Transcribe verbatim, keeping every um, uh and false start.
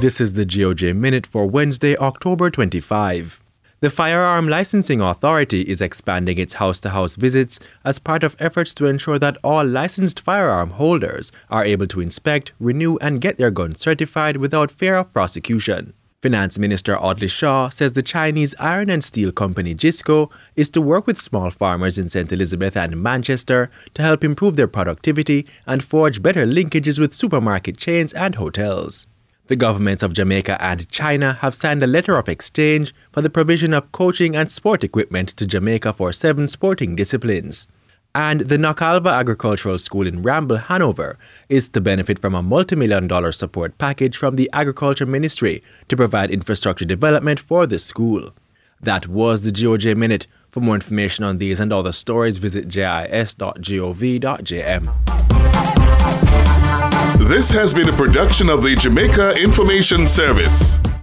This is the G O J Minute for Wednesday, October twenty-fifth. The Firearm Licensing Authority is expanding its house-to-house visits as part of efforts to ensure that all licensed firearm holders are able to inspect, renew, and get their guns certified without fear of prosecution. Finance Minister Audley Shaw says the Chinese iron and steel company Jisco is to work with small farmers in Saint Elizabeth and Manchester to help improve their productivity and forge better linkages with supermarket chains and hotels. The governments of Jamaica and China have signed a letter of exchange for the provision of coaching and sport equipment to Jamaica for seven sporting disciplines. And the Knockalva Agricultural School in Ramble, Hanover, is to benefit from a multi-million dollar support package from the Agriculture Ministry to provide infrastructure development for the school. That was the G O J Minute. For more information on these and other stories, visit j i s dot gov dot j m. This has been a production of the Jamaica Information Service.